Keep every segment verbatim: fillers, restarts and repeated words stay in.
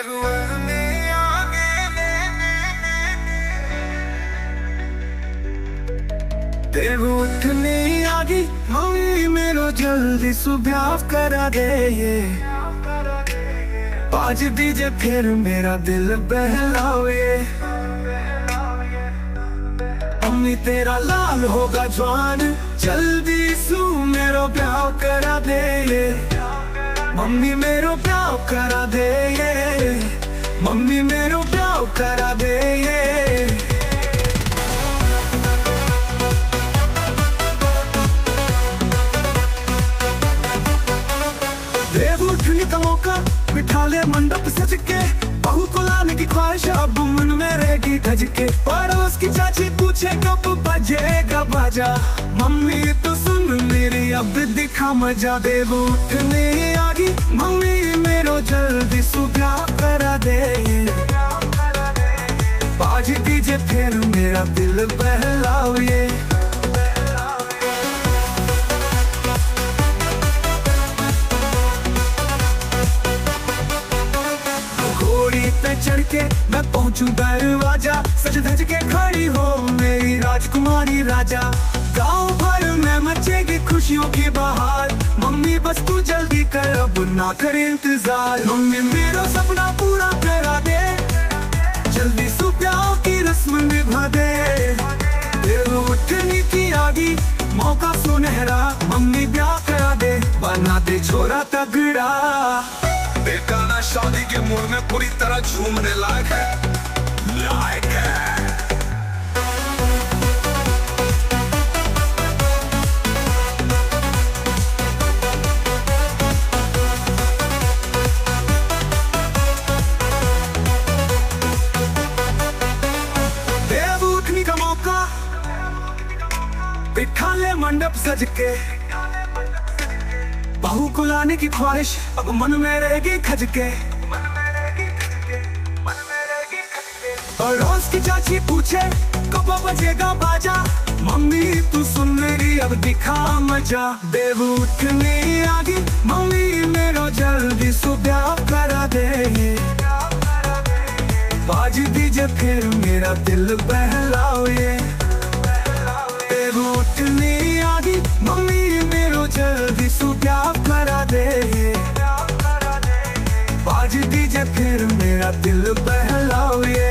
तेरे उठने आ गई मम्मी मेरो जल्दी सुबह करा दे ये बाज दीजे फिर मेरा दिल बहलाओ ये मम्मी तेरा लाल होगा जवान जल्दी सू मेरो ब्याह करा दे ये मम्मी मेरो ब्याह करा दे ये मम्मी मेरो ब्याह करा दे ये देव उठने का मौका बिठा ले मंडप सज के बहू को लाने की ख्वाहिश अब मन में रहेगी धज के पड़ोस की चाची पूछे कब बजेगा बाजा मम्मी तो सुन मेरी अब दिखा मजा देव उठने आ गई मम्मी मेरो जल्दी सुबह करा दे बाज दीजे फिर मेरा दिल बहलाओ ये पे चढ़ के मैं पहुंचू दरवाजा सज धज के खड़ी हो मेरी राजकुमारी राजा गांव भर में मचेगी खुशियों की बहार मम्मी बस तू जल्दी कर अब ना कर इंतजार मम्मी मेरा सपना पूरा करा दे जल्दी सुबह की रस्म निभा दे देव उठने की आगी मौका सुनहरा मम्मी ब्याह करा दे बना दे छोरा तगड़ा बेगाना शादी के मूड में पूरी तरह झूमने लायक है लायक है देव उठने का मौका बिठा ले मंडप सज के बहू को लाने की ख्वाहिश अब मन में रहेगी खज के पड़ोस की चाची पूछे कब बजेगा बाजा मम्मी तू सुन मेरी अब दिखा मजा देव उठने आ गई मम्मी मेरो जल्दी सुबह करा दे बाज दीजे फिर मेरा दिल बहलाओ ये देव उठने आ गई मम्मी मेरो जल्दी सुबह करा दे बाज दीजे फिर मेरा दिल बहलाओ ये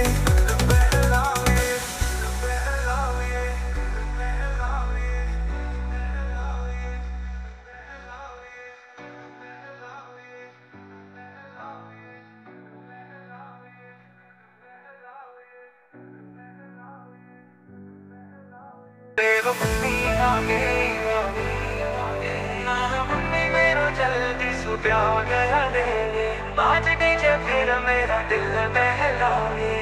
जल्दी सुबह करा दे बाज दीजे फिर मेरा दिल बहलाओ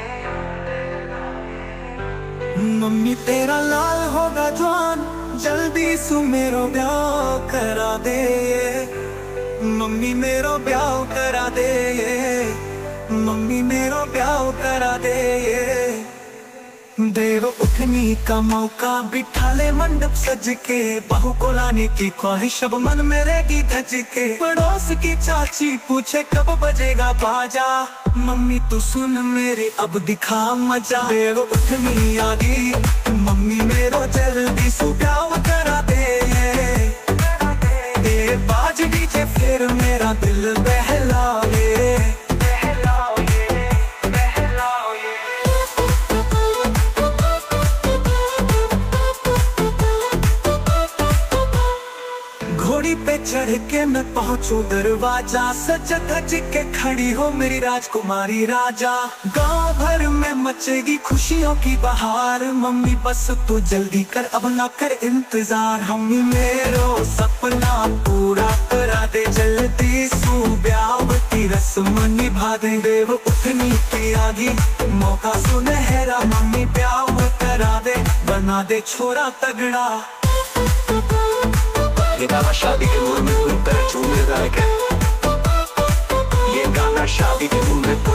मम्मी तेरा लाल होगा जवान जल्दी सु मेरो ब्याह करा दे मम्मी मेरो ब्याह करा दे मम्मी मेरो ब्याह करा दे देव उठने का मौका बिठा ले मंडप सज के बहू को लाने की ख्वाहिश अब मन में रहेगी धज के पड़ोस की चाची पूछे कब बजेगा बाजा मम्मी तू सुन मेरी अब दिखा मजा देव उठनी आ गई मम्मी मेरो जल्दी सुबह करा दे दे बाज दीजे फिर मेरा दिल बहलाओ घोड़ी पे चढ़ के मैं पहुंचू दरवाजा सज धज के खड़ी हो मेरी राजकुमारी राजा गांव भर में मचेगी खुशियों की बहार मम्मी बस तू जल्दी कर अब ना कर इंतजार मम्मी मेरो सपना पूरा करा दे जल्दी सू ब्याह की रस्म निभा दे देव उठनी की आगी मौका सुनहरा मम्मी ब्याह करा दे बना दे छोरा तगड़ा ये गाना शादी के मूड में पूरी तरह झूमने लायक है ये गाना शादी के मूड में